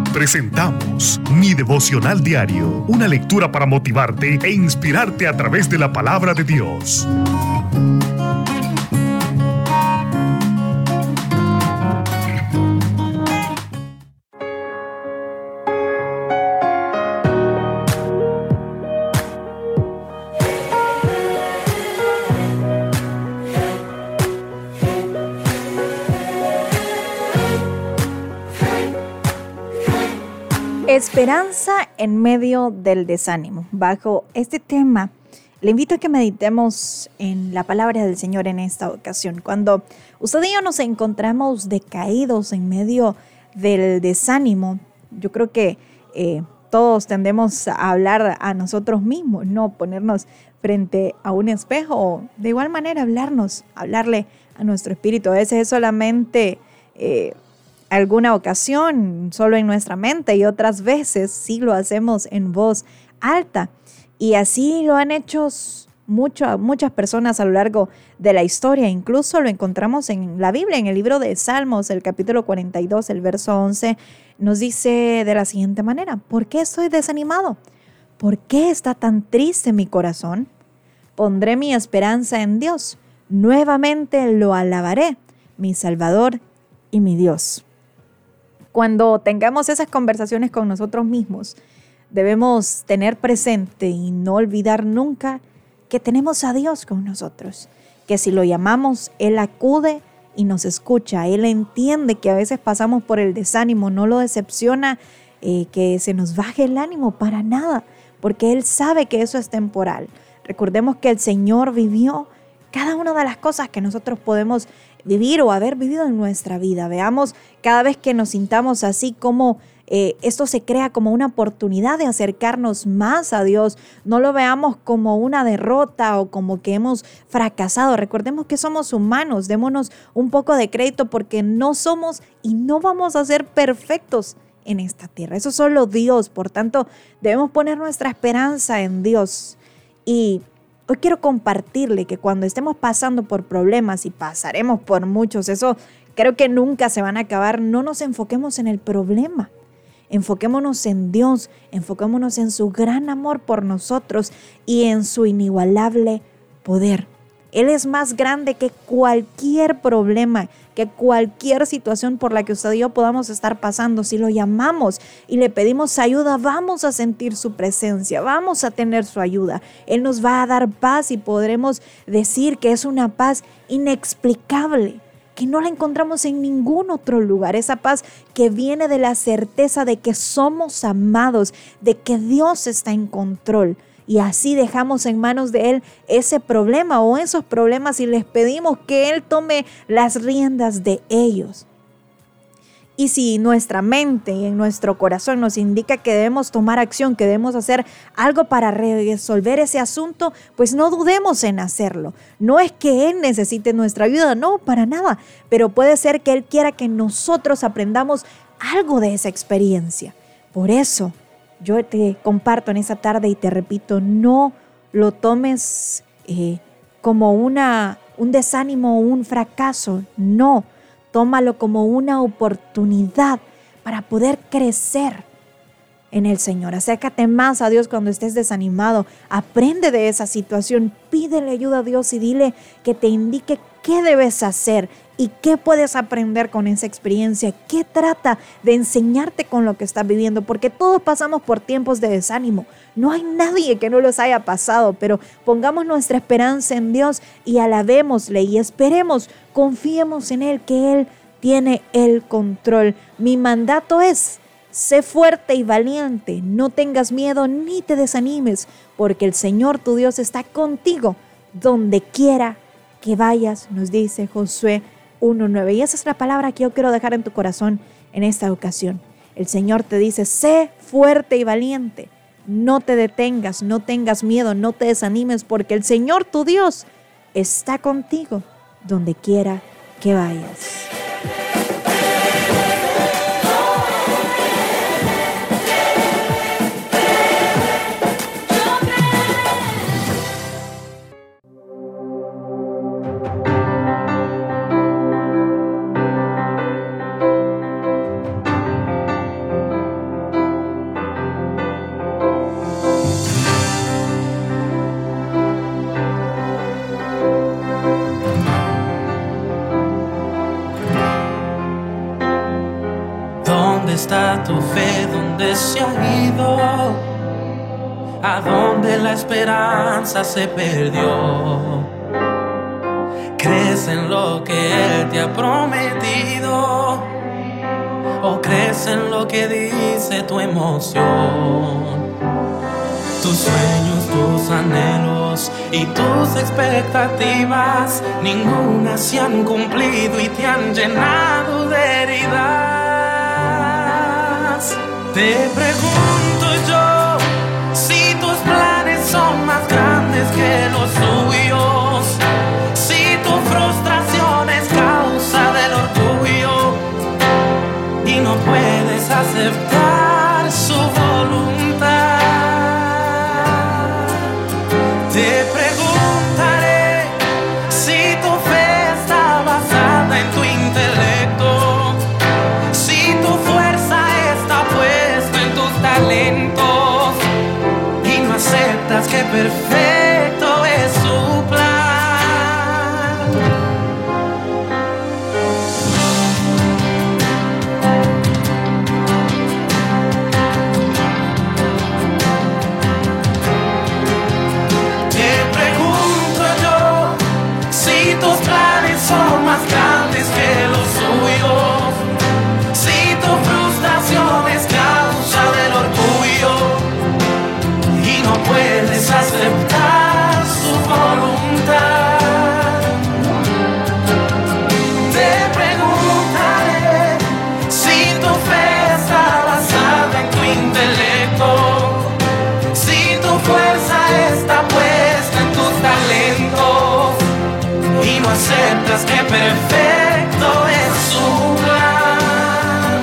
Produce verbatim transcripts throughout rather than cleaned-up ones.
Presentamos Mi Devocional Diario, una lectura para motivarte e inspirarte a través de la palabra de Dios. Esperanza en medio del desánimo. Bajo este tema, le invito a que meditemos en la palabra del Señor en esta ocasión. Cuando usted y yo nos encontramos decaídos en medio del desánimo, yo creo que eh, todos tendemos a hablar a nosotros mismos, no ponernos frente a un espejo o de igual manera hablarnos, hablarle a nuestro espíritu. A veces es solamente Eh, alguna ocasión solo en nuestra mente y otras veces sí lo hacemos en voz alta. Y así lo han hecho mucho, muchas personas a lo largo de la historia. Incluso lo encontramos en la Biblia, en el libro de Salmos, el capítulo cuarenta y dos, el verso once, nos dice de la siguiente manera: ¿por qué estoy desanimado? ¿Por qué está tan triste mi corazón? Pondré mi esperanza en Dios. Nuevamente lo alabaré, mi Salvador y mi Dios. Cuando tengamos esas conversaciones con nosotros mismos, debemos tener presente y no olvidar nunca que tenemos a Dios con nosotros, que si lo llamamos, Él acude y nos escucha. Él entiende que a veces pasamos por el desánimo, no lo decepciona eh, que se nos baje el ánimo para nada, porque Él sabe que eso es temporal. Recordemos que el Señor vivió cada una de las cosas que nosotros podemos vivir o haber vivido en nuestra vida. Veamos cada vez que nos sintamos así como eh, esto se crea como una oportunidad de acercarnos más a Dios. No lo veamos como una derrota o como que hemos fracasado. Recordemos que somos humanos. Démonos un poco de crédito porque no somos y no vamos a ser perfectos en esta tierra. Eso solo Dios. Por tanto, debemos poner nuestra esperanza en Dios. Y hoy quiero compartirle que cuando estemos pasando por problemas, y pasaremos por muchos, eso creo que nunca se van a acabar, no nos enfoquemos en el problema. Enfoquémonos en Dios, enfoquémonos en su gran amor por nosotros y en su inigualable poder. Él es más grande que cualquier problema, que cualquier situación por la que usted y yo podamos estar pasando. Si lo llamamos y le pedimos ayuda, vamos a sentir su presencia, vamos a tener su ayuda. Él nos va a dar paz y podremos decir que es una paz inexplicable, que no la encontramos en ningún otro lugar. Esa paz que viene de la certeza de que somos amados, de que Dios está en control. Y así dejamos en manos de Él ese problema o esos problemas y les pedimos que Él tome las riendas de ellos. Y si nuestra mente y en nuestro corazón nos indica que debemos tomar acción, que debemos hacer algo para resolver ese asunto, pues no dudemos en hacerlo. No es que Él necesite nuestra ayuda, no, para nada. Pero puede ser que Él quiera que nosotros aprendamos algo de esa experiencia. Por eso, yo te comparto en esa tarde y te repito, no lo tomes eh, como una, un desánimo o un fracaso. No, tómalo como una oportunidad para poder crecer en el Señor. Acércate más a Dios cuando estés desanimado. Aprende de esa situación. Pídele ayuda a Dios y dile que te indique qué debes hacer y qué puedes aprender con esa experiencia. ¿Qué trata de enseñarte con lo que estás viviendo? Porque todos pasamos por tiempos de desánimo. No hay nadie que no los haya pasado, pero pongamos nuestra esperanza en Dios y alabémosle y esperemos, confiemos en Él, que Él tiene el control. Mi mandato es: sé fuerte y valiente, no tengas miedo ni te desanimes, porque el Señor tu Dios está contigo donde quiera que vayas, nos dice Josué uno nueve. Y esa es la palabra que yo quiero dejar en tu corazón en esta ocasión. El Señor te dice: sé fuerte y valiente, no te detengas, no tengas miedo, no te desanimes, porque el Señor tu Dios está contigo donde quiera que vayas. ¿Dónde está tu fe? ¿Dónde se ha ido? ¿A dónde la esperanza se perdió? ¿Crees en lo que Él te ha prometido? ¿O crees en lo que dice tu emoción? Tus sueños, tus anhelos y tus expectativas, ninguna se han cumplido y te han llenado de heridas. Te pregunto yo, si tus planes son más grandes que los suyos, si tu frustración es causa del orgullo y no puedes aceptar su voluntad. Te preguntaré si tu fe está basada en tu intelecto, si tu fuerza está puesta en tus talentos y no aceptas que perfecto es su plan. Son más grandes que los suyos, si tu frustración es causa del orgullo y no puedes aceptar su voluntad. Te preguntaré si tu fe está basada en tu intelecto, si tu fuerza está puesta en tus talentos y no aceptas que perfecto es su plan.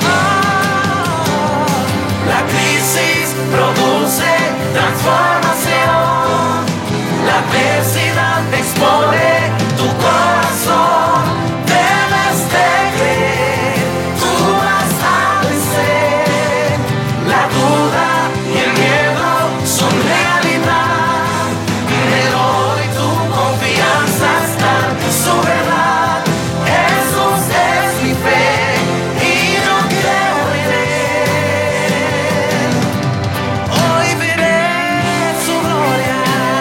Oh, la crisis produce transformación, la adversidad te expone tu corazón. Debes de creer, tú vas a vencer. La duda y el miedo son realidad, pero hoy tu confianza está en su verdad. Jesús es mi fe y yo creo en Él. Hoy veré su gloria.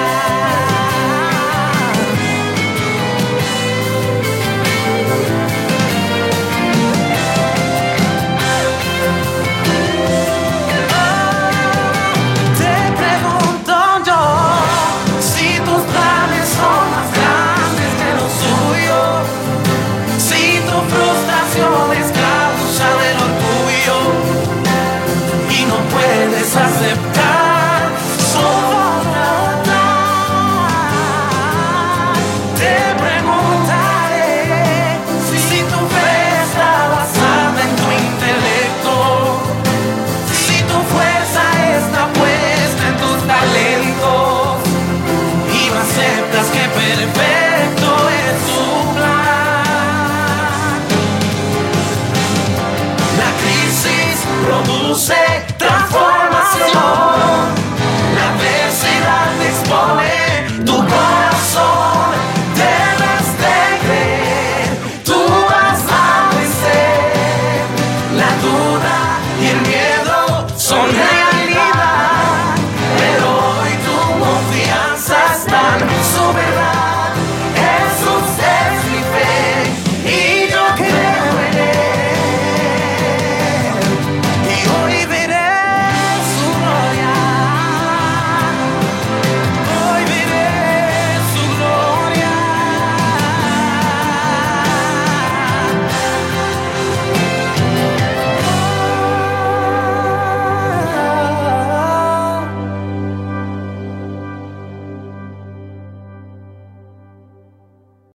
Te pregunto yo, si tus planes son más grandes que los suyos, si tu frustración es causa del orgullo y no puedes aceptar su voluntad. Te preguntaré si tu fe está basada en tu intelecto, si tu fuerza está puesta en tus talentos y no aceptas que perfecto es su plan. La crisis produce transformación, la adversidad te expone tu corazón. Debes de creer, tú vas a vencer. La duda y el miedo